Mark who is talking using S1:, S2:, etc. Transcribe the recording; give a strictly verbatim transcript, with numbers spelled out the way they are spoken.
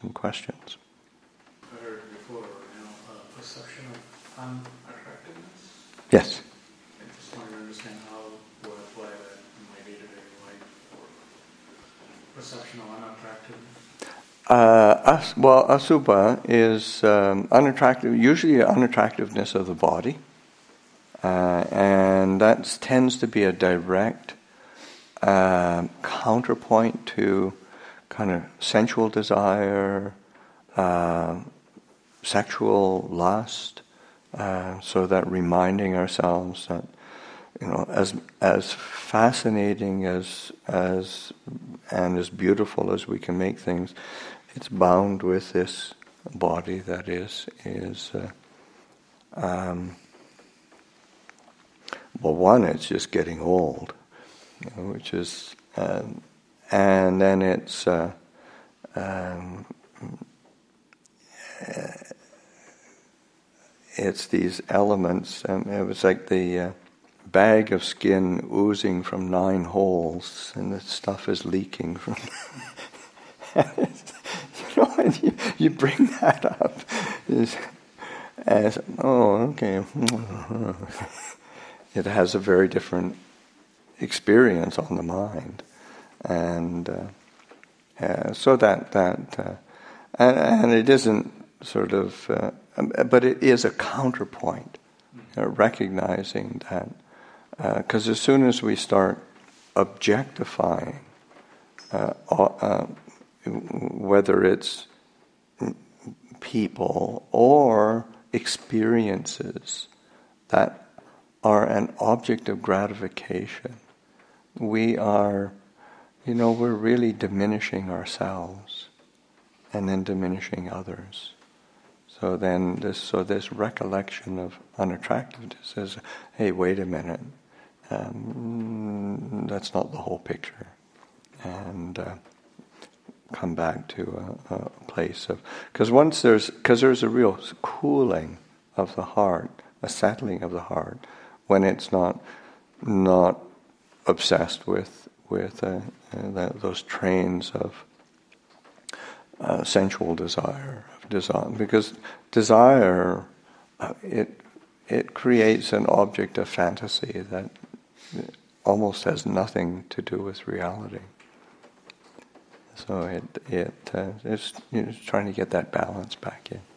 S1: and questions.
S2: I heard before, you know, uh, perception of unattractiveness.
S1: Yes.
S2: I just wanted to understand how to apply that in my day-to-day life. Perception of unattractiveness.
S1: Uh, as, well, asubha is um, unattractive, usually unattractiveness of the body, uh, and that tends to be a direct uh, counterpoint to kind of sensual desire, uh, sexual lust. Uh, so that reminding ourselves that, you know, as as fascinating as as and as beautiful as we can make things, it's bound with this body that is is uh, um, well, one, it's just getting old, you know, which is, um, and then it's uh, um, it's these elements. Um, it was like the uh, bag of skin oozing from nine holes, and the stuff is leaking from. You know, and you, you bring that up as, as oh, okay. It has a very different experience on the mind, and uh, uh, so that that uh, and, and it isn't sort of, uh, but it is a counterpoint, uh, recognizing that, because uh, as soon as we start objectifying, uh, uh, whether it's people or experiences that are an object of gratification, we are, you know, we're really diminishing ourselves and then diminishing others. So then this, so this recollection of unattractiveness is, hey, wait a minute, um, that's not the whole picture. And uh, come back to a, a place of, because once there's, because there's a real cooling of the heart, a settling of the heart, when it's not not obsessed with with uh, uh, that, those trains of uh, sensual desire, of desire, because desire uh, it it creates an object of fantasy that almost has nothing to do with reality. So it it uh, it's, you know, trying to get that balance back in.